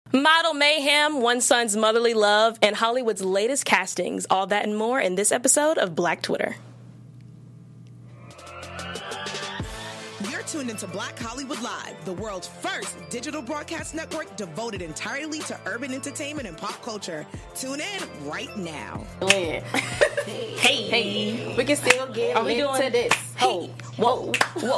Model mayhem, One Son's motherly love, and Hollywood's latest castings. All that and more in this episode of Black Twitter. You're tuned into Black Hollywood Live, the world's first digital broadcast network devoted entirely to urban entertainment and pop culture. Tune in right now. Hey. We can still get into this. Hey. Whoa.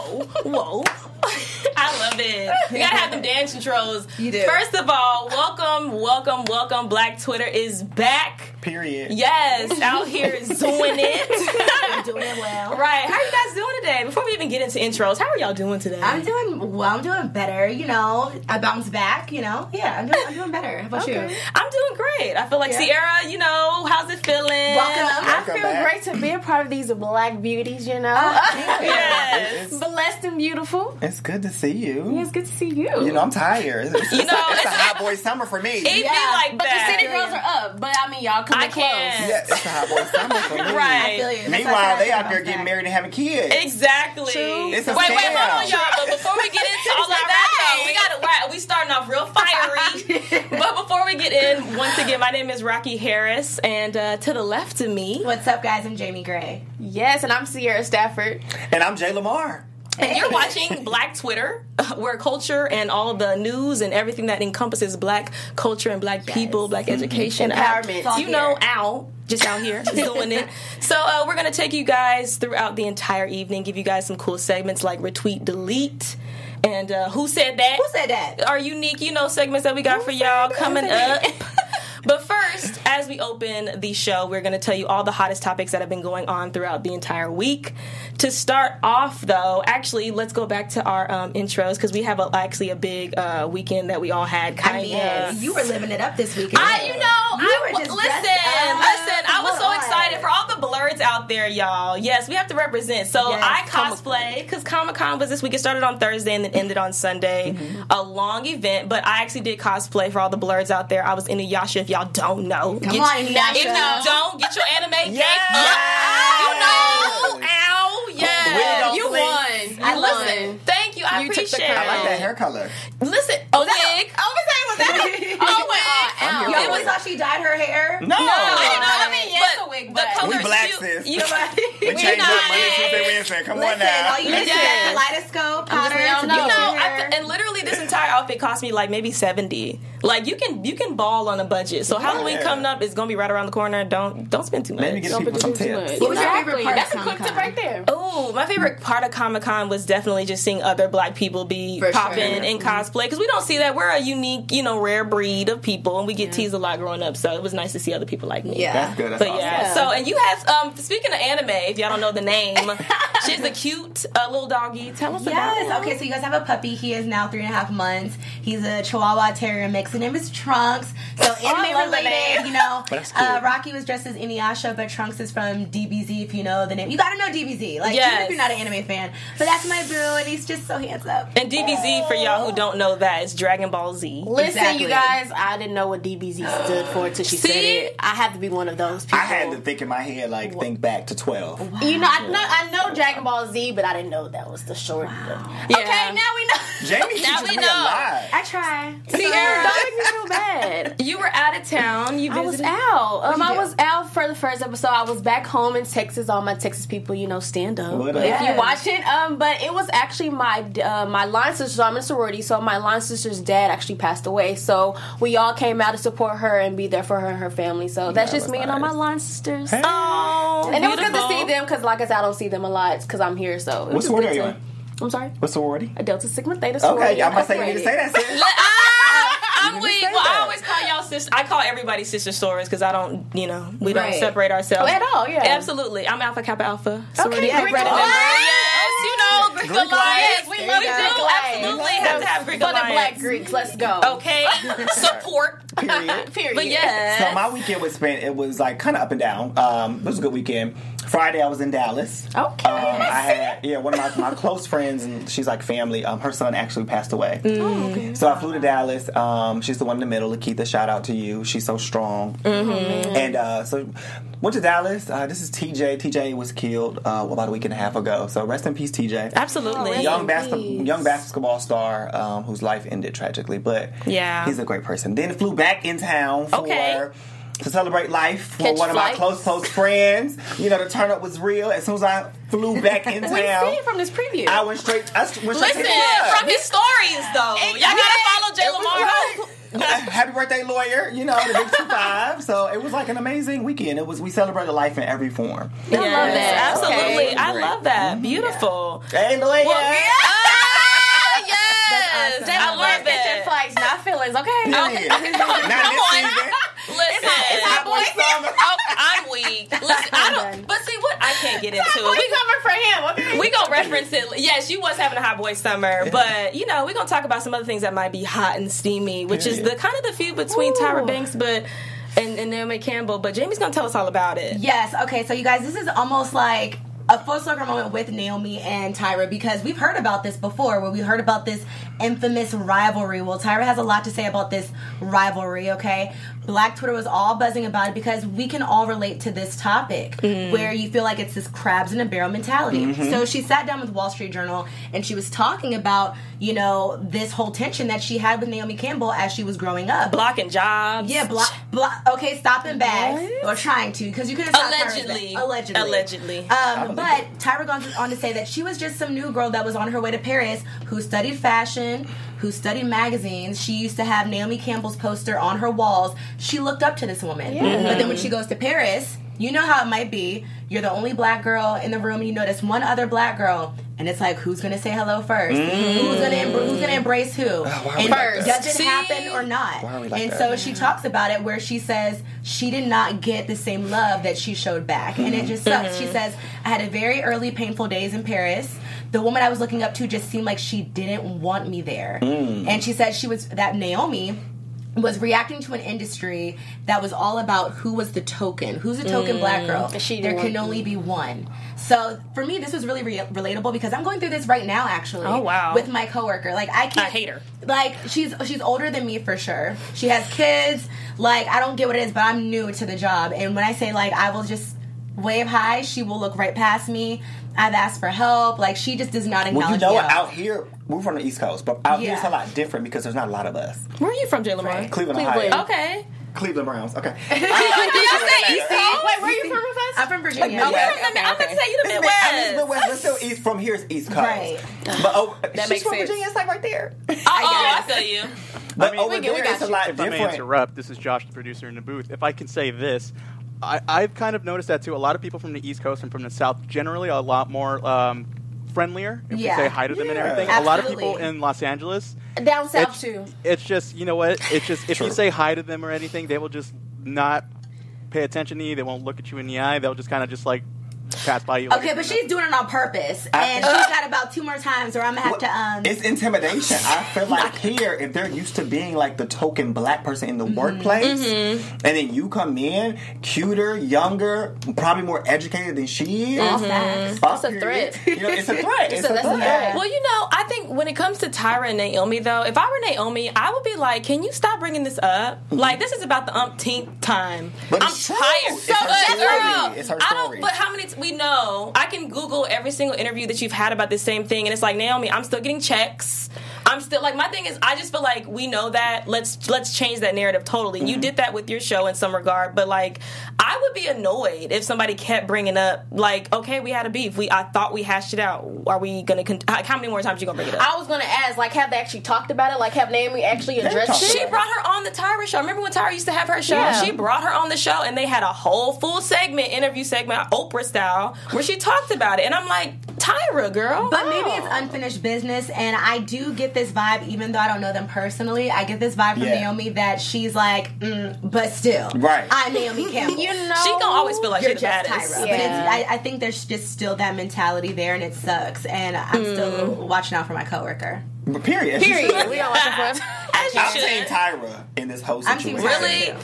I love it. You gotta have them dance intros. You do. First of all, welcome. Black Twitter is back. Period. Yes, out here doing it. Doing it well. Right. How are you guys doing today? Before we even get into intros, how are y'all doing today? I'm doing better, I bounced back, Yeah, I'm doing better. How about you? I'm doing great. I feel like Sierra, how's it feeling? Welcome. I feel great to be a part of these black beauties, Yes. Blessed and beautiful. It's good to see you. Yeah, it's good to see you. I'm tired. It's a hot boy summer for me. It be like But that. the city girls are up. But y'all come close. Yeah, it's a hot boy summer for me. Right. I feel you. Meanwhile, they out there getting married and having kids. Exactly. True. It's a Wait, scam. hold on, y'all. But before we get into all of that, we starting off real fiery. But before we get in, once again, my name is Rocky Harris, and to the left of me, What's up, guys? I'm Jamie Gray. Yes, and I'm Sierra Stafford. And I'm Jay Lamar. and you're watching Black Twitter, where culture and all the news and everything that encompasses Black culture and Black people, Black education, Empowerment. Al, just out here doing it. So we're going to take you guys throughout the entire evening, give you guys some cool segments like Retweet, Delete, and Who Said That? Who said that? Our unique, segments that we got for y'all coming up. But first, as we open the show, we're going to tell you all the hottest topics that have been going on throughout the entire week. To start off, though, actually, let's go back to our intros, because we have actually a big weekend that we all had. You were living it up this weekend. I was so excited for all the blurs out there, y'all. Yes, we have to represent. So I cosplay, because Comic-Con was this week. It started on Thursday and then ended on Sunday. A long event, but I actually did cosplay for all the blurs out there. I was Inuyasha, if y'all don't know. Come on, Inuyasha. If you don't, get your anime game Yes. Ow, yeah. You won. I listen. Thank you. I appreciate it. I like that hair color. Listen, wig. You thought she dyed her hair? No. It's a wig, but the color we black, shoot- sis. You We changed up Monday, Tuesday, Wednesday. Come on now. All you need is that kaleidoscope powder to do your hair. and literally this entire outfit cost me like maybe $70. Like you can ball on a budget. So Halloween coming up is gonna be right around the corner. Don't spend too much. Maybe get people some tips. What was your favorite part That's of a quick tip Comic-Con? right there. Oh, my favorite part of Comic-Con was definitely just seeing other Black people be For popping sure. in cosplay, because we don't see that. We're a unique, rare breed of people, and we get teased a lot growing up. So it was nice to see other people like me. Yeah. That's good. That's But awesome. yeah, so, and you have, speaking of anime, if y'all don't know the name, she's a cute little doggy. Tell us about him. Yes. Okay, so you guys have a puppy. He is now 3.5 months. He's a Chihuahua Terrier mix. His name is Trunks. So anime love the related, That's cute. Rocky was dressed as Inuyasha, but Trunks is from DBZ, if you know the name. You gotta know DBZ. Like, Yes. even if you're not an anime fan. But that's my boo, and he's just so handsome. And DBZ, for y'all who don't know that, is Dragon Ball Z. Listen, Exactly. you guys, I didn't know what DBZ stood for until she said See? it. I have to be one of those people. I had to think in my head, think back to 12. I know Dragon Ball Z, but I didn't know that was the short. Yeah. Okay, now we know. Jamie teaches we me know. a lot. I try. Sierra, Don't make me feel bad. you were out of town. You I was visited. out. you I do? was out for the first episode. I was back home in Texas. All my Texas people, stand up. What up? If you Yes. watch it. But it was actually my line sister. So I'm in a sorority. So my line sister's dad actually passed away. So we all came out to support her and be there for her and her family. So that's That just was me and all my nice. line sisters. Hey. Oh, And it was good to beautiful. see them because, like I said, I don't see them a lot because I'm here. So it What was sorority good are you to- in? I'm sorry, What sorority? a Delta Sigma Theta sorority. Okay, I'm going to say you need to say that, sis. I'm You weak. didn't say Well, I that. always call y'all sister. I call everybody sister stories because I don't, we don't Right. separate ourselves Oh, at all, yeah. Absolutely. I'm Alpha Kappa Alpha. Sorority yeah, Greek Greek Alliance. Alliance. Yes, Greek Greek Alliance. Alliance. We There love you you. go. Absolutely have to have Greek For the Alliance. Black Greeks, let's go. Okay. Support. Period. Period. But yes. So my weekend was spent. It was kind of up and down. It was a good weekend. Friday I was in Dallas. Okay. I had one of my close friends, and she's like family. Her son actually passed away. Okay. So I flew to Dallas. She's the one in the middle. Lakeitha, shout out to you. She's so strong. And so went to Dallas. This is TJ. TJ was killed about a week and a half ago. So rest in peace, TJ. Absolutely. Young basketball star whose life ended tragically, but he's a great person. Then flew back in town to celebrate life for one of my close friends. You know, the turn up was real. As soon as I flew back in town, we see from this preview. I went straight to Listen, the from his stories though, y'all gotta follow Jay Lamar. Happy birthday, lawyer! You know, the big 2-5. So it was like an amazing weekend. We celebrated life in every form. I love that. Absolutely, Okay. I love that. Beautiful. Hey, lawyer! Yes, I love It's that. flights, not feelings. Okay. Not this season. Listen, It's hot boy summer. Oh, I'm weak. Listen, I don't. But see what I can't get into it. Coming for him. Okay. We gonna reference it. Yeah, she was having a hot boy summer, but you know we gonna talk about some other things that might be hot and steamy, which is the kind of the feud between Tyra Banks, and Naomi Campbell. But Jamie's gonna tell us all about it. Yes. Okay. So you guys, this is almost like a full circle moment with Naomi and Tyra, because we've heard about this before, where we heard about this infamous rivalry. Well, Tyra has a lot to say about this rivalry, okay? Black Twitter was all buzzing about it because we can all relate to this topic where you feel like it's this crabs in a barrel mentality. So she sat down with Wall Street Journal and she was talking about, you know, this whole tension that she had with Naomi Campbell as she was growing up. Blocking jobs. Yeah, okay, stopping bags. Or trying to, because you couldn't stop Allegedly. Allegedly. But Tyra goes on to say that she was just some new girl that was on her way to Paris who studied fashion, who studied magazines. She used to have Naomi Campbell's poster on her walls. She looked up to this woman. But then when she goes to Paris, you know how it might be. You're the only black girl in the room, and you notice one other black girl, and it's like, who's going to say hello first? Who's going to embrace who? And first. Does it happen or not? Why are we like And that? so she talks about it where she says she did not get the same love that she showed back. And it just sucks. She says, I had a very early painful days in Paris. The woman I was looking up to just seemed like she didn't want me there. And she said that Naomi was reacting to an industry that was all about who's the token black girl. There can only be one. So for me, this was really relatable because I'm going through this right now, actually. Oh, wow. With my coworker. Like, I hate her. Like, she's older than me for sure. She has kids. Like, I don't get what it is, but I'm new to the job. And when I say, like, I will just wave hi, she will look right past me. I've asked for help. Like, she just does not acknowledge me. Well, you know what? Out here, we're from the East Coast, but out here it's a lot different because there's not a lot of us. Where are you from, Jay Lamar? Cleveland, Ohio. Okay. Cleveland Browns. Okay. Did y'all say East Coast? Wait, where are you from, Rufus? I'm from Virginia. I'm gonna say you the Midwest. I mean, Midwest, but still East. From here is East Coast. Right. But That she's makes from sense. Virginia. It's like right there. I feel you. But I mean, over there, it's a lot If I may different. interrupt, this is Josh, the producer in the booth. If I can say this, I've kind of noticed that too. A lot of people from the East Coast and from the South generally are a lot more friendlier if we say hi to them and everything. Absolutely. A lot of people in Los Angeles, Down south too. it's just, you know what? It's just, if you say hi to them or anything, they will just not pay attention to you. They won't look at you in the eye. They'll just kind of just like pass by you. Okay, but she's doing it on purpose. And she's got about 2 more times where I'm going to have to... It's intimidation. I feel like here, if they're used to being like the token black person in the workplace, and then you come in cuter, younger, probably more educated than she is. That's a threat. You know, it's a threat. It's a that's a threat. threat. Well, you know, I think when it comes to Tyra and Naomi, though, if I were Naomi, I would be like, can you stop bringing this up? Like, this is about the umpteenth time. But I'm it's true. tired. It's her but, story. girl, It's her I don't. story. But how many? We know. I can Google every single interview that you've had about this same thing, and it's like, Naomi, I'm still getting checks. I'm still like, my thing is, I just feel like we know that. Let's change that narrative totally. You did that with your show in some regard, but like, I would be annoyed if somebody kept bringing up like, okay, we had a beef. I thought we hashed it out. Are we gonna? How many more times you gonna bring it up? I was gonna ask, like, have they actually talked about it? Like, have Naomi actually addressed talked it? She brought her on the Tyra show. Remember when Tyra used to have her show? Yeah. She brought her on the show, and they had a whole full interview segment, Oprah style, where she talked about it. And I'm like, Tyra, girl. But maybe it's unfinished business, and I do get this vibe, even though I don't know them personally, I get this vibe from Naomi that she's like, but still, Right. I'm Naomi Campbell. You know, She gonna always feel like You're she's the just baddest. Tyra. Yeah. But I think there's just still that mentality there, and it sucks. And I'm still watching out for my coworker. But period. period. We don't watch it for us. As you I'm should. saying Tyra in this whole I'm team situation. Tyra. Really? You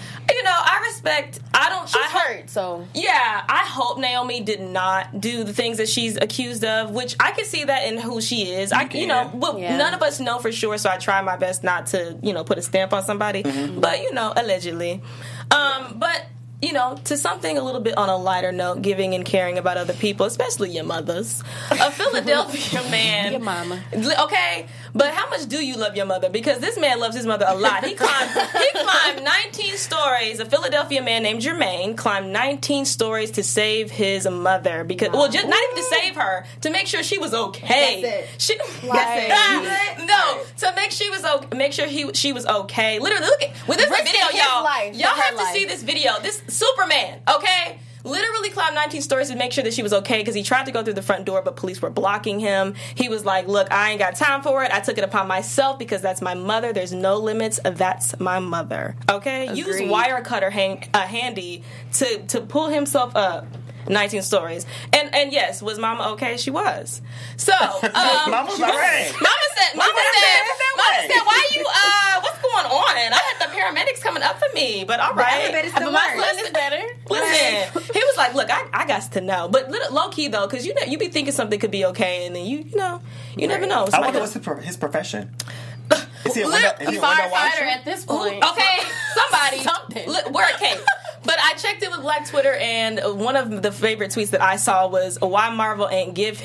I respect. She's hurt, so yeah. I hope Naomi did not do the things that she's accused of, which I can see that in who she is. None of us know for sure, so I try my best not to, put a stamp on somebody. Mm-hmm. But allegedly. But. To something a little bit on a lighter note, giving and caring about other people, especially your mothers. A Philadelphia man. Your mama. Okay? But how much do you love your mother? Because this man loves his mother a lot. He climbed 19 stories. A Philadelphia man named Jermaine climbed 19 stories to save his mother. Because, not even to save her, to make sure she was okay. That's it. To make she was okay. Literally, look at with this video, y'all. Y'all have to see this video. This Superman, okay? Literally climbed 19 stories to make sure that she was okay because he tried to go through the front door, but police were blocking him. He was like, look, I ain't got time for it. I took it upon myself because that's my mother. There's no limits. That's my mother, okay? Agreed. Use wire cutter handy to pull himself up 19 stories. And yes, was Mama okay? She was. So, Mama's all right. Mama said, why you, what's going on? I had the paramedics coming up for me, but all right. But my son is better. Listen, he was like, look, I got to know. But low key, though, because you be thinking something could be okay, and then you never know. I wonder what's his profession. Is he a firefighter at this point? Okay, somebody. Something. Wear a cape. But I checked in with Black Twitter, and one of the favorite tweets that I saw was, why Marvel ain't give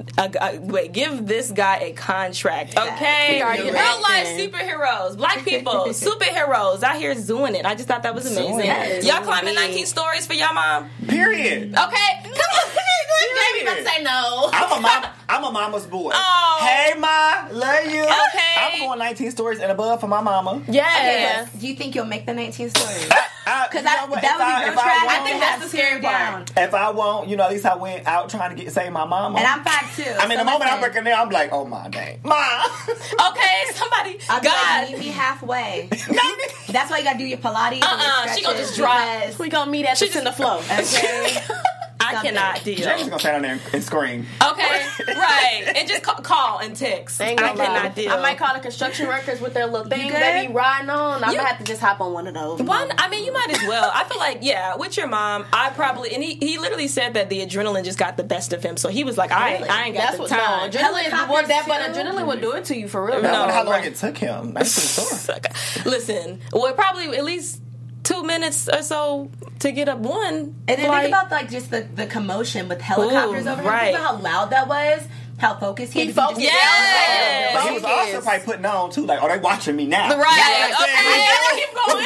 this guy a contract, okay? Real life superheroes, black people, superheroes out here doing it. I just thought that was amazing. Y'all climbing 19 stories for y'all mom? Period. Okay, come on. Jamie don't say no. I'm a mama's boy. Oh. Hey, Ma, love you. Okay. I'm going 19 stories and above for my mama. Yes. Do you think you'll make the 19 stories? Because that would be your strategy. I think that's the scary part. If I won't, at least I went out trying to save my mama. And I'm 5'2". I mean, the moment I'm working there, I'm like, oh my dang, Ma. Okay, somebody. God, meet me halfway. That's why you gotta do your Pilates. She gonna just drive. We gonna meet at the center flow. Okay. I cannot deal. Jamie's gonna stand down there and scream. Okay, right, and just call and text. I cannot deal. I might call the construction workers with their little things they be riding on. I'm gonna have to just hop on one of those. You might as well. I feel like, with your mom, I probably, and he literally said that the adrenaline just got the best of him. So he was like, I ain't got the time. Adrenaline would do it to you for real. I wonder how long it took him. That's for sure. Listen, probably at least 2 minutes or so to get up one. And then think about just the commotion with helicopters over him. Think about how loud that was. How focused he had to be. Yeah. But he was also probably putting on too, like, they watching me now. Right. Keep going.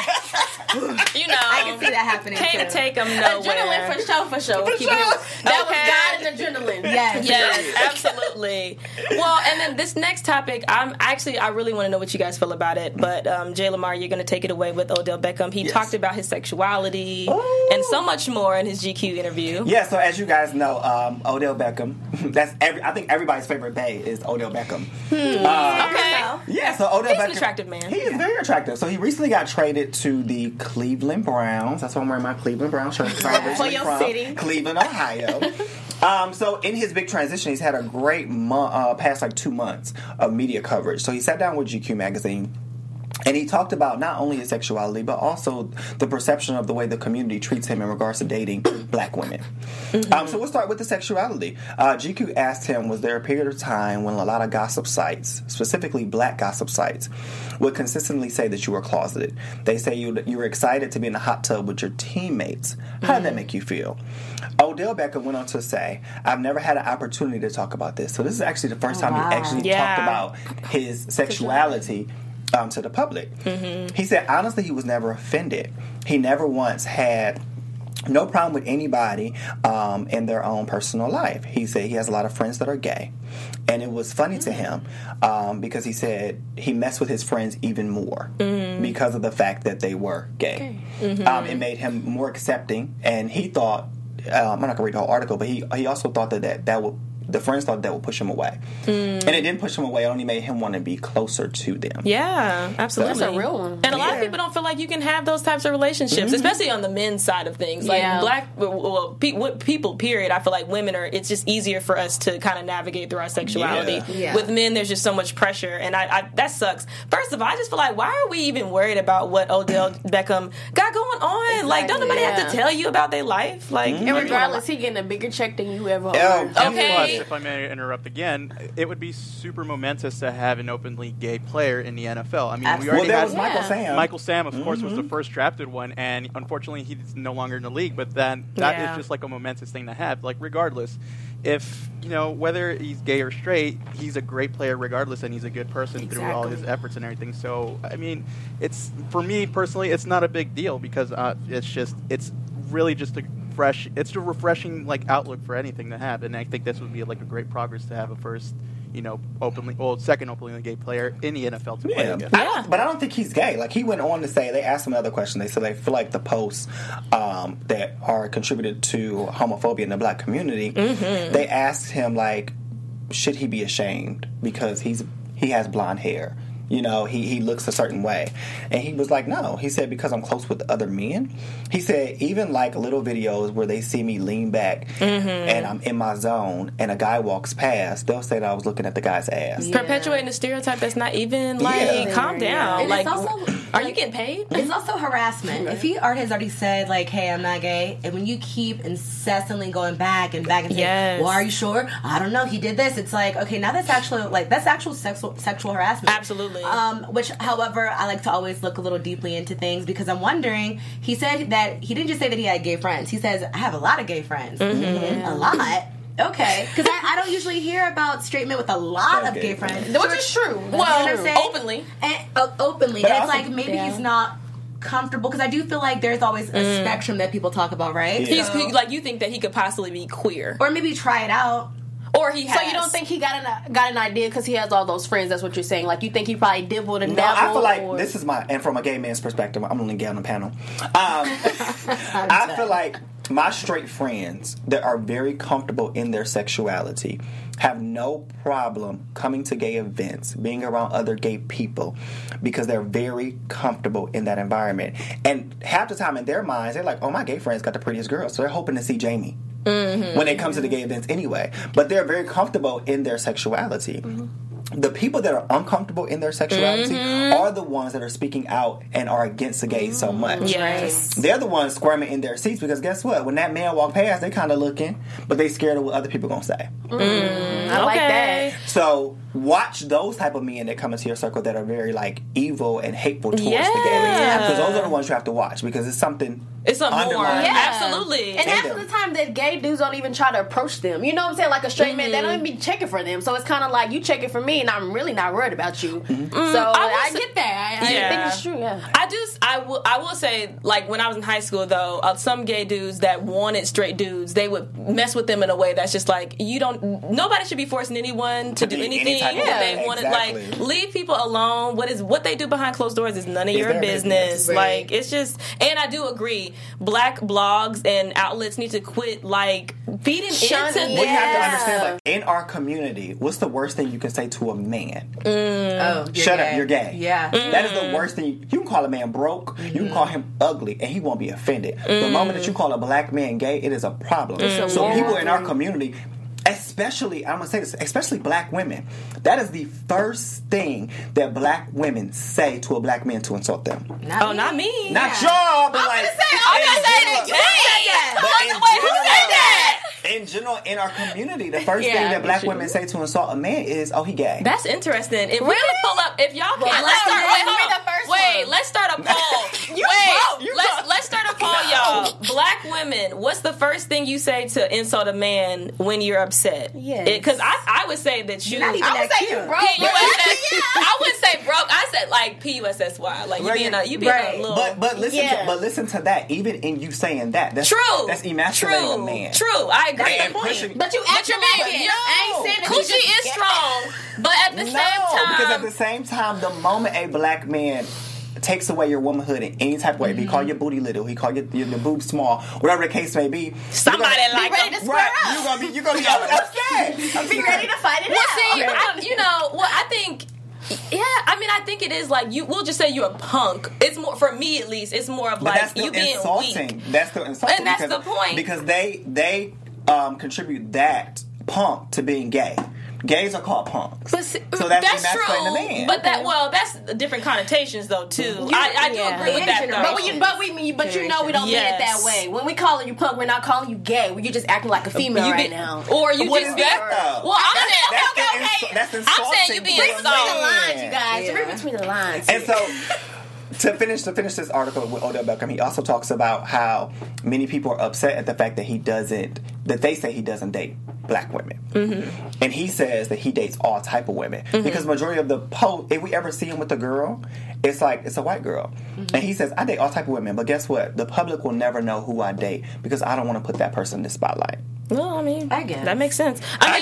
I can see that happening. Can't take him nowhere. Adrenaline for sure. That was God and adrenaline. Yes, absolutely. Well, and then this next topic, I really want to know what you guys feel about it. But Jay Lamar, you're going to take it away with Odell Beckham. He talked about his sexuality and so much more in his GQ interview. Yeah. So as you guys know, Odell Beckham. I think everybody's favorite bae is Odell Beckham. Okay. Yeah. So Odell Beckham, he's an attractive man. He is very attractive. So he recently got traded to the Cleveland Browns. That's why I'm wearing my Cleveland Browns shirt. For your city, Cleveland, Ohio. So in his big transition, he's had a great past 2 months of media coverage. So he sat down with GQ magazine. And he talked about not only his sexuality, but also the perception of the way the community treats him in regards to dating black women. Mm-hmm. So we'll start with the sexuality. GQ asked him, was there a period of time when a lot of gossip sites, specifically black gossip sites, would consistently say that you were closeted? They say you were excited to be in the hot tub with your teammates. How did that make you feel? Odell Beckham went on to say, I've never had an opportunity to talk about this. So this is actually the first time he actually talked about his sexuality to the public. Mm-hmm. He said, honestly, he was never offended. He never once had no problem with anybody in their own personal life. He said he has a lot of friends that are gay. And it was funny to him because he said he messed with his friends even more because of the fact that they were gay. Mm-hmm. It made him more accepting. And he thought, I'm not going to read the whole article, but he also thought that would the friends thought that would push him away. And it didn't push him away. It only made him want to be closer to them. Yeah, absolutely. So that's a real one. And a lot of people don't feel like you can have those types of relationships, especially on the men's side of things. Like people, period, I feel like women are, it's just easier for us to kind of navigate through our sexuality. With men, there's just so much pressure, and I that sucks. First of all, I just feel like, why are we even worried about what Odell Beckham got going on? Exactly. Like, don't nobody have to tell you about their life? Like, and regardless, he getting a bigger check than you ever earned. Okay. Plus, if I may interrupt again, it would be super momentous to have an openly gay player in the NFL. I mean, we already had Michael Sam. Michael Sam, of course, was the first drafted one, and unfortunately, he's no longer in the league. But then that is just like a momentous thing to have. Like, regardless, if whether he's gay or straight, he's a great player regardless, and he's a good person through all his efforts and everything. So, I mean, it's, for me personally, it's not a big deal because it's really just a refreshing like outlook for anything to have, and I think this would be like a great progress to have a first, second openly gay player in the NFL to play again. But I don't think he's gay. Like, he went on to say, they asked him another question. They said they feel like the posts that are contributed to homophobia in the black community. They asked him, like, should he be ashamed because he has blonde hair? He looks a certain way. And he was like, no. He said, because I'm close with other men. He said, even like little videos where they see me lean back and I'm in my zone and a guy walks past, they'll say that I was looking at the guy's ass. Yeah. Perpetuating a stereotype that's not even, calm down. And like, also, are you getting paid? It's also harassment. If he has already said, like, hey, I'm not gay, and when you keep incessantly going back and saying, well, are you sure? I don't know. He did this. It's like, okay, now that's actual sexual harassment. Absolutely. Which, however, I like to always look a little deeply into things because I'm wondering, he said that he didn't just say that he had gay friends. He says, I have a lot of gay friends. A lot. Okay. Because I don't usually hear about straight men with a lot of gay friends. Which is true. Well, openly. Openly. And it's like maybe he's not comfortable, because I do feel like there's always a spectrum that people talk about, right? He's like, you think that he could possibly be queer. Or maybe try it out. Or he has. So you don't think he got an idea because he has all those friends? That's what you're saying. Like, you think he probably dibbled and dabbled? I feel like this is and from a gay man's perspective, I'm only gay on the panel. I feel like my straight friends that are very comfortable in their sexuality have no problem coming to gay events, being around other gay people, because they're very comfortable in that environment. And half the time in their minds, they're like, oh, my gay friends got the prettiest girls, so they're hoping to see Jamie. When they come to the gay events anyway. But they're very comfortable in their sexuality. The people that are uncomfortable in their sexuality are the ones that are speaking out and are against the gays so much. Yes. They're the ones squirming in their seats because guess what? When that man walk past, they kind of looking, but they scared of what other people gonna say. I like that. So watch those type of men that come into your circle that are very like evil and hateful towards the gays. Because those are the ones you have to watch because it's something. It's something more. Absolutely. And half of the time that gay dudes don't even try to approach them. You know what I'm saying? Like a straight man, they don't even be checking for them. So it's kind of like, you checking for me and I'm really not worried about you. So I get that. I think it's true, I will say, like, when I was in high school, though, some gay dudes that wanted straight dudes, they would mess with them in a way that's just like, nobody should be forcing anyone to do anything that they wanted. Like, leave people alone. What they do behind closed doors is none of your business. Like, it's just, and I do agree, black blogs and outlets need to quit, like, feeding into this. Well, you have to understand, like, in our community, what's the worst thing you can say to a man? Shut up, you're gay. Yeah. That is the worst thing. You can call a man broke, you can call him ugly, and he won't be offended. The moment that you call a black man gay, it is a problem. So people in our community, especially, I'm going to say this, especially black women, that is the first thing that black women say to a black man to insult them. Not me. Not y'all, but like... Who said that? In general, in our community, the first thing that black women say to insult a man is, oh, he gay. That's interesting. If we can pull up, if y'all can... let's start a poll. Let's start a poll, y'all. Black women, what's the first thing you say to insult a man when you're upset? Because I would say that you... I would say you broke. I wouldn't say broke. I said, like, P-U-S-S-Y. Like, you being a little... But listen to that. Even in you saying that, that's true. That's emasculating a man. True. I agree. But you actually I ain't saying that coochie is strong, but at the same time, because at the same time, the moment a black man takes away your womanhood in any type of way. If he call your booty little, he call your boobs small, whatever the case may be. Somebody like ready to square up. You're gonna be upset. Be ready to fight it out. See, I think. Yeah, I mean, I think it is like we'll just say you're a punk. It's more, for me at least, it's more of like you being insulting. weak. That's still insulting. And that's the point. Because they contribute that punk to being gay. Gays are called punks. But so that's true. The man. But that's different connotations though too. I do agree with that though. But you know we don't mean it that way. When we calling you punk, we're not calling you gay. You're just acting like a female right now. Or you what just is that though? Well, I'm that's insulting. I'm saying you being read between the lines, you guys. Read between the lines. And so to finish this article with Odell Beckham, he also talks about how many people are upset at the fact that they say he doesn't date black women. Mm-hmm. And he says that he dates all type of women. Mm-hmm. Because majority of the post, if we ever see him with a girl, it's like, it's a white girl. Mm-hmm. And he says, I date all type of women, but guess what? The public will never know who I date because I don't want to put that person in the spotlight. Well, I mean, I guess that makes sense. I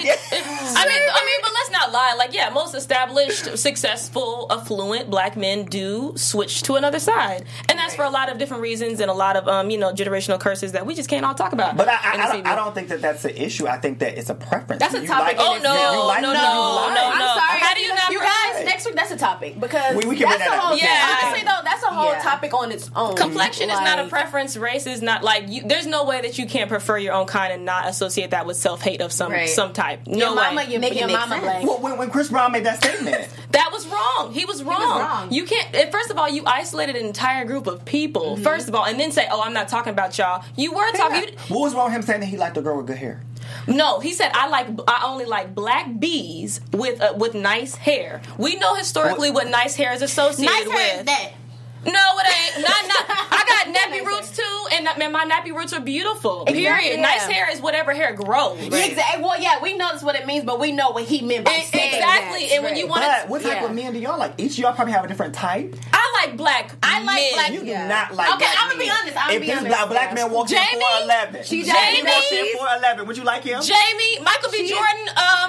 mean, but let's not lie. Like, yeah, most established, successful, affluent black men do switch to another side, and that's for a lot of different reasons and a lot of generational curses that we just can't all talk about. But I don't think that that's an issue. I think that it's a preference. That's a topic. No. I'm sorry. How do you not? You guys, next week that's a topic because we can bring that up. Honestly, though, that's a whole topic on its own. Complexion is not a preference. Race is not like you. There's no way that you can't prefer your own kind and not associate that with self-hate of some type. No way. Your mama black. Well, when Chris Brown made that statement, that was wrong. He was wrong. You can't. First of all, you isolated an entire group of people. Mm-hmm. First of all, and then say, "Oh, I'm not talking about y'all." You were talking. What was wrong with him saying that he liked a girl with good hair? No, he said I only like black bees with nice hair. We know historically what nice hair is associated with. Nice hair is that. No, it ain't. Not. I got nappy roots too, and my nappy roots are beautiful. Period. Yeah. Nice hair is whatever hair grows. Right. Exactly. Well, yeah, we know that's what it means, but we know what he meant by saying exactly. That. And when you want to, what type of men do y'all like? Each of y'all probably have a different type. I like black. Men. You do not like. Okay, I'm gonna be honest. If this black man walks in 4'11", Jamie walks in 4'11", would you like him? Jamie, Michael B. Jordan.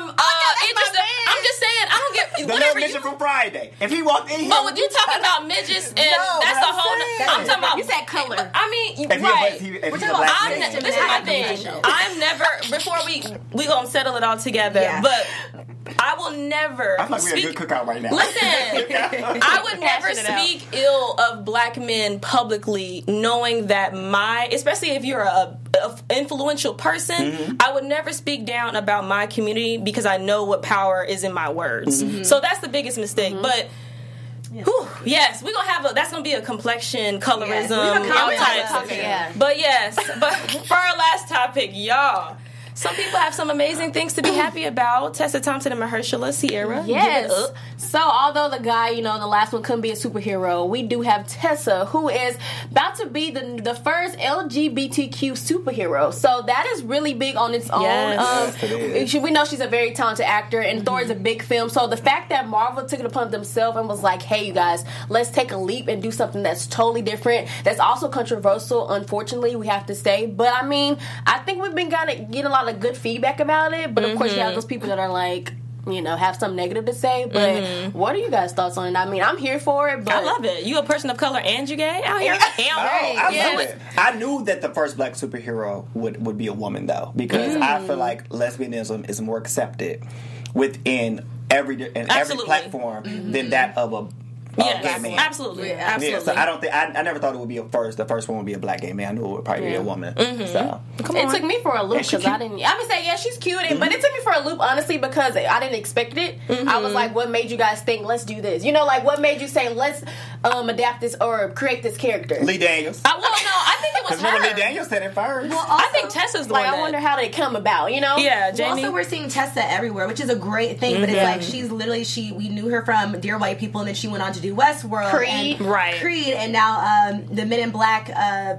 I'm just saying. I don't get the little midget from Friday. If he walked in here, but when you talking about midgets, and that's a whole. I'm talking about. You said color. I mean, right. This is my thing. I'm never. Before we gonna settle it all together, but. I will never. I feel like we're a good cookout right now. Listen, I would never speak ill of black men publicly, knowing that especially if you're a influential person, I would never speak down about my community because I know what power is in my words. Mm-hmm. So that's the biggest mistake. But. Yes, we're gonna have that's gonna be a complexion, colorism, types. But for our last topic, y'all. Some people have some amazing things to be happy about. Tessa Thompson and Mahershala Sierra. Yes. So although the guy, the last one couldn't be a superhero, we do have Tessa, who is about to be the first LGBTQ superhero. So that is really big on its own. Yes. We know she's a very talented actor, and Thor is a big film. So the fact that Marvel took it upon themselves and was like, hey, you guys, let's take a leap and do something that's totally different. That's also controversial, unfortunately, we have to say. But, I mean, I think we've been getting a lot of good feedback about it, but of course you have those people that are like, have some negative to say, but what are you guys' thoughts on it? I mean, I'm here for it, but I love it. You a person of color and you gay out here? I love it. I knew that the first black superhero would be a woman, though, because I feel like lesbianism is more accepted within every platform than that of a gay man. Absolutely. Yeah, so I don't think I never thought it would be the first one would be a black gay man. I knew it would probably be a woman. So it took me for a loop because I didn't. I would say she's cute, but it took me for a loop honestly because I didn't expect it. I was like, what made you guys think let's do this? What made you say let's adapt this or create this character? Lee Daniels. No, I think it was her. Remember Lee Daniels said it first. Well, also, I think Tessa's the one. I wonder how did it come about? Yeah, Jamie. Well, also, we're seeing Tessa everywhere, which is a great thing. But it's like she's literally we knew her from Dear White People, and then she went on to do Westworld. Creed, and now the Men in Black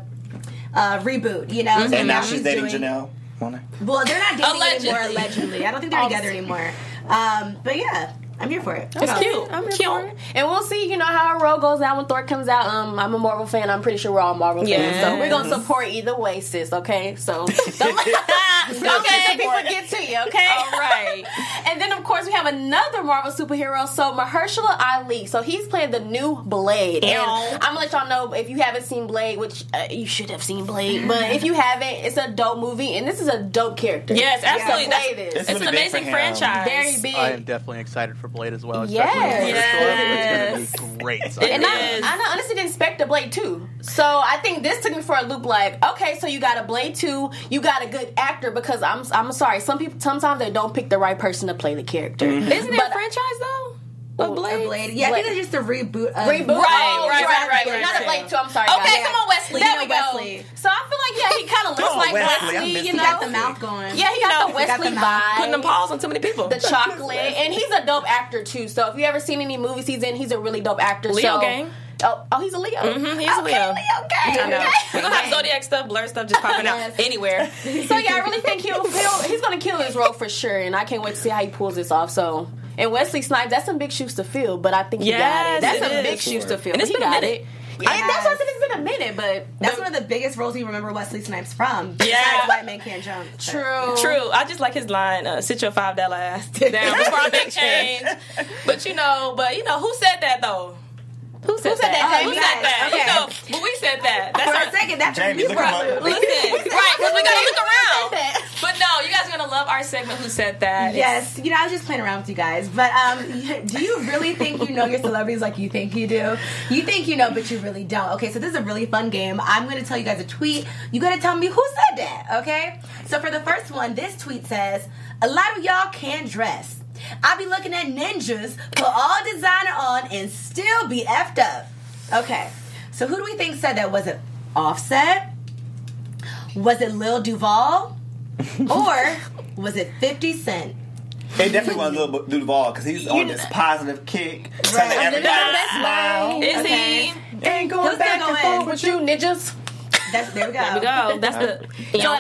reboot, and now she's dating Janelle Monáe. Well, they're not dating anymore, allegedly. I don't think they're together anymore. But yeah, I'm here for it. It's cute. I'm here for it. And we'll see, how her role goes out when Thor comes out. I'm a Marvel fan. I'm pretty sure we're all Marvel fans. So we're going to support either way, sis, okay? So, so People get to you, okay? All right. And then, of course, we have another Marvel superhero, so Mahershala Ali. So he's playing the new Blade. And I'm going to let y'all know, if you haven't seen Blade, which you should have seen Blade, but if you haven't, it's a dope movie, and this is a dope character. Yes, absolutely. It's an amazing franchise. Very big. I am definitely excited for Blade as well. Yes. It's going to be great. And I honestly didn't expect a Blade 2. So I think this took me for a loop. Like, okay, so you got a Blade 2, you got a good actor, because I'm sorry, sometimes they don't pick the right person to play the character. Isn't it a franchise though? A Blade? Yeah, I think it's just a reboot. Right. Not a Blade 2. I'm sorry. Okay, guys. come on, Wesley. There we Wesley. go. So I feel like he kind of looks like Wesley. You He know, got the mouth going. Yeah, he got the Wesley vibe. Putting them paws on too many people. The chocolate, and he's a dope actor too. So if you ever seen any movies he's in, he's a really dope actor. Leo gang. Oh, he's a Leo. Mm-hmm, he's a Leo. Leo gang. I know. We're gonna have Zodiac stuff, Blur stuff just popping out anywhere. So yeah, I really think he's gonna kill his role for sure, and I can't wait to see how he pulls this off. So. And Wesley Snipes, that's some big shoes to fill, but I think he got it. That's some big shoes to fill. And it's been a minute. Yes. That's what I said, it's been a minute, but... That's one of the biggest roles we remember Wesley Snipes from. Besides White Man Can't Jump. True. I just like his line, sit your $5 ass down before I make change. But you know, who said that though? Who said that? Who said that? Okay. You know, but we said that. That's For a second, that's Jamie, you look brought him up. Listen, right, because we gotta look around. But no, you guys are gonna love our segment. Who said that? Yes, I was just playing around with you guys. But do you really think you know your celebrities like you think you do? You think you know, but you really don't. Okay, so this is a really fun game. I'm gonna tell you guys a tweet. You gotta tell me who said that. Okay. So for the first one, this tweet says, "A lot of y'all can't dress. I be looking at ninjas, put all designer on, and still be effed up." Okay, so who do we think said that? Was it Offset? Was it Lil Duval? Or was it 50 Cent? It definitely was Lil Duval, because he's on this positive kick. Telling everybody to smile. Is he? Ain't going back and forth with you, ninjas. There we go. That's the...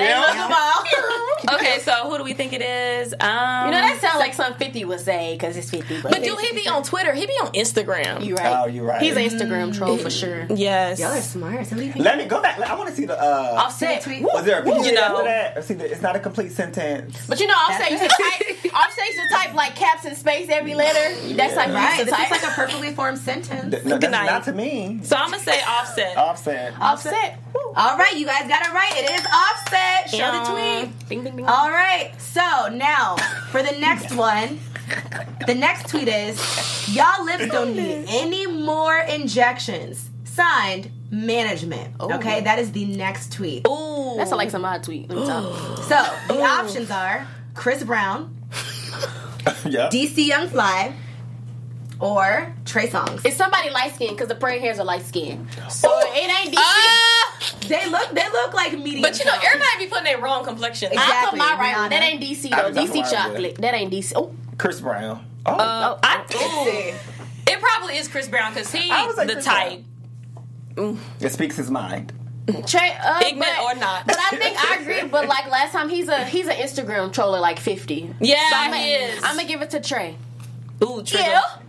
Okay, so who do we think it is? That sounds like something 50 would say, because it's 50. But do he be on Twitter? He be on Instagram. You're right. Oh, you're right. He's an Instagram troll for sure. Yes. Y'all are smart. Let me go back. I want to see the... Offset. Was there a picture after that? See, it's not a complete sentence. But Offset used to type like caps in space every letter. That's like right. This is like a perfectly formed sentence. No, that's not to me. So I'm gonna say Offset. Offset. All right, you guys got it right. It is Offset. Show the tweet. Ding, ding, ding. All right. So now for the next one. The next tweet is, "Y'all lips don't need any more injections." Signed, Management. Okay, that is the next tweet. Ooh, that's like some odd tweet. Let me tell you. So the options are Chris Brown, DC Young Fly, or Trey Songz. It's somebody light skinned, because the braid hairs are light skinned. So it ain't DC. They look like medium. But everybody be putting their wrong complexion. Exactly. I put my right one. That ain't DC though. DC chocolate. That ain't DC. Oh, Chris Brown. It probably is Chris Brown, because he's the type. It speaks his mind. Ignorant or not. But I think I agree. But like last time, he's an Instagram troller like 50. Yeah, he is. I'm gonna give it to Trey. Ooh, Trey.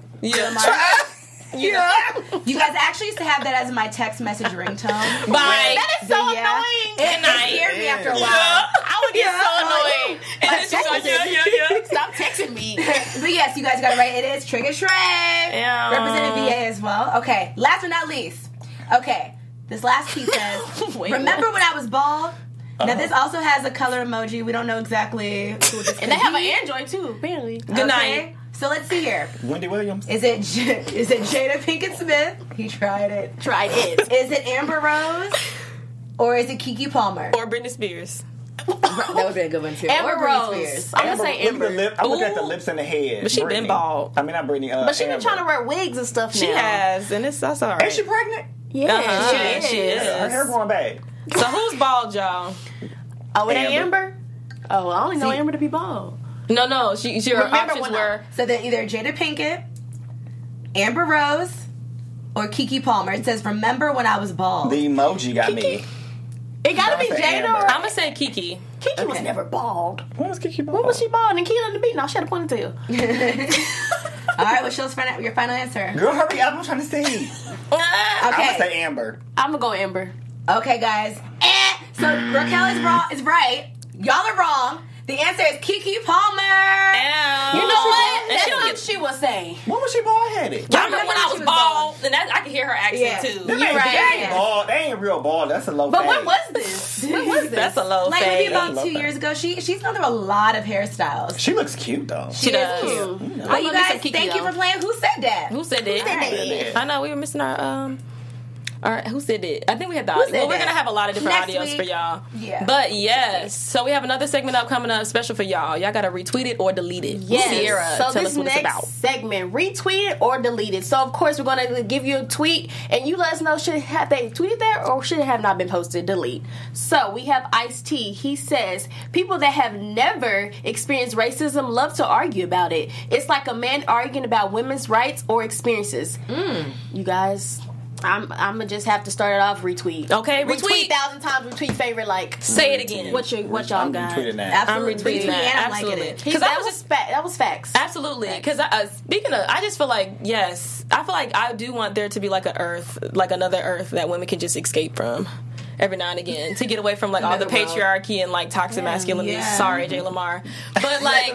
Yeah. You guys actually used to have that as my text message ringtone. That is so annoying. It scared me after a while. I would get so annoyed. Stop texting me. But yes, you guys got it right. It is Trigger Shrey. Representing VA as well. Okay, last but not least. Okay, this last piece says, "Remember when I was bald?" Now this also has a color emoji. We don't know exactly who this is. And they have an Android too, apparently. Good night. So let's see here. Wendy Williams. Is it Jada Pinkett Smith? He tried it. Is it Amber Rose? Or is it Kiki Palmer? Or Britney Spears? That would be a good one too. Amber or Rose. Spears. I'm gonna say Amber. I'm looking at the lips and the head. But she been bald. I mean, not Britney. But she been Amber. trying to wear wigs and stuff now. She has, and that's all right. Is she pregnant? Yeah, she is. Her hair going back. So who's bald, y'all? Oh, it ain't Amber? Oh, I only know Amber to be bald. No, your options were... So they're either Jada Pinkett, Amber Rose, or Kiki Palmer. It says, "Remember when I was bald?" The emoji got me. It gotta be Jada. I'm gonna say Kiki. Kiki was never bald. When was Kiki bald? When was she bald? And Keela on the beat? No, she had a ponytail. All right, what's your final answer? Girl, hurry up. I'm trying to see. Okay. I'm gonna say Amber. I'm gonna go Amber. Okay, guys. So Raquel is right. Y'all are wrong. The answer is Keke Palmer. You know what? That's what she was saying. When was she bald-headed? I remember when I was bald, and I could hear her accent too. You're right. They ain't real bald. That's a low fade. But when was this? That's a low like fade. Maybe about 2 years ago. She's gone through a lot of hairstyles. She looks cute though. She does. Cute. But you guys, thank you for playing. Who said that? Who said that? I know we were missing our who said it? I think we had the audio. Well, we're going to have a lot of different audios for y'all. Yeah. But yes, so we have another segment coming up special for y'all. Y'all got to retweet it or delete it. Yes. Sierra, so tell us what it's about. Segment, retweet it or delete it. So, of course, we're going to give you a tweet, and you let us know, have they tweeted that or should it have not been posted? Delete. So, we have Ice-T. He says, people that have never experienced racism love to argue about it. It's like a man arguing about women's rights or experiences. You guys... I'm gonna just have to start it off. Retweet. Okay, retweet 1,000 times. Retweet favorite. Like say it again. What y'all got? Retweeting that. I'm retweeting that. Absolutely. Because that was facts. Absolutely. Because speaking of, I just feel like I feel like I do want there to be like another Earth that women can just escape from every now and again to get away from like all the patriarchy and like toxic masculinity. Yeah. Sorry, Jay Lamar, but like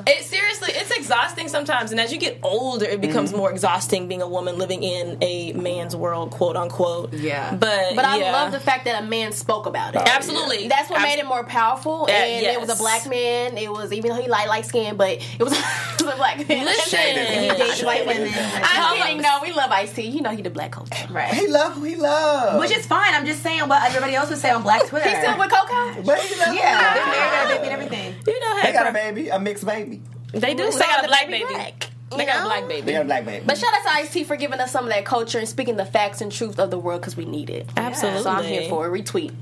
it's exhausting sometimes. And as you get older, it becomes more exhausting being a woman living in a man's world, quote unquote. Yeah. But I love the fact that a man spoke about it. Absolutely, that's what made it more powerful. And it was a black man. It was, even though he light skin, but it was a black man. Listen, he dates white women. I'm kidding. No, we love Ice-T. You know he the black culture, right? He love who he loves, which is fine. I'm just saying what everybody else would say on Black Twitter. He's still with Coco? But he loves they're married, got a baby and everything. You know, they got a baby, a mixed baby. They do. So they got a black baby. They got a black baby. They got a black baby. But shout out to Ice-T for giving us some of that culture and speaking the facts and truth of the world because we need it. Absolutely. So I'm here for it. Retweet.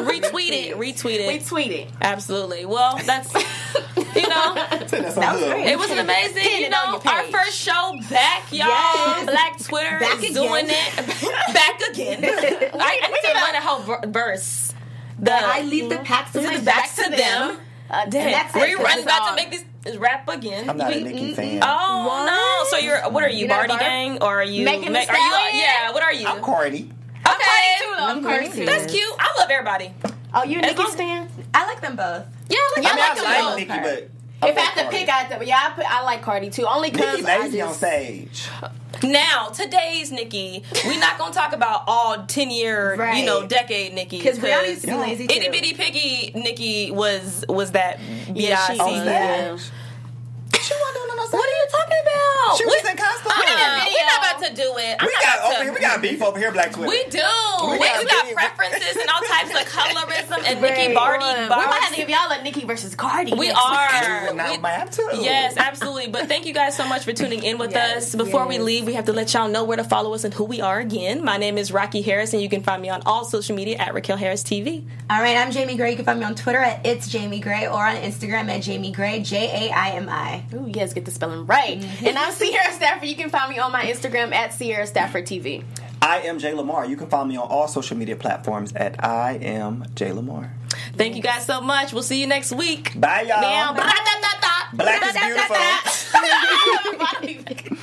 Retweet it. Absolutely. Well, that's, you know, that was great. It was an amazing, you know, our first show back, y'all. Yes. Black Twitter back is again. doing it. Back again. I need to learn a whole verse. I leave the packs to them. We're about to make this rap again. I'm not a Nicki fan. Oh no! So what are you, Barty Gang, or are you Megan Thee Stallion? Yeah, what are you? I'm Cardi. Okay, I'm Cardi too. That's cute. I love everybody. Oh, you a Nicki stan? I like them both. Yeah, I like Nicki, but if I have to pick, I like Cardi too. Only because Nicki lazy on stage. Now, today's Nicki, we're not going to talk about all 10-year, decade Nicki. Because Rihanna used to be lazy too. Itty Bitty Piggy Nicki was that B.I.C. Yeah. She wasn't doing no. What are you talking about? She was in costume. We're not about to do it. We got beef over here, Black Twitter. We do. We got preferences and all types of colorism and Nicki Barty. We might have to give y'all a Nicki versus Cardi. We are. We might have to. Yes, absolutely. But thank you guys so much for tuning in with us. Before we leave, we have to let y'all know where to follow us and who we are again. My name is Rocky Harris, and you can find me on all social media at Raquel Harris TV. All right, I'm Jamie Gray. You can find me on Twitter at It's Jamie Gray or on Instagram at Jamie Gray, Jaimi. Ooh, yes, get the spelling right. And I'm Sierra Stafford. You can find me on my Instagram at Sierra Stafford TV. I am Jay Lamar. You can find me on all social media platforms at I am Jay Lamar. Thank you guys so much. We'll see you next week. Bye, y'all. Meow. Black is beautiful.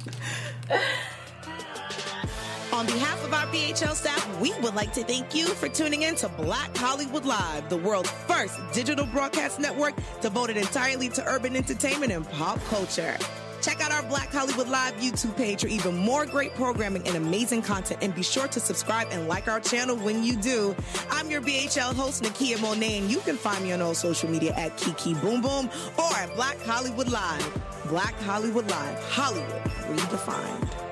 On behalf of our BHL staff, we would like to thank you for tuning in to Black Hollywood Live, the world's first digital broadcast network devoted entirely to urban entertainment and pop culture. Check out our Black Hollywood Live YouTube page for even more great programming and amazing content. And be sure to subscribe and like our channel when you do. I'm your BHL host, Nakia Monet, and you can find me on all social media at Kiki Boom Boom or at Black Hollywood Live. Black Hollywood Live. Hollywood redefined.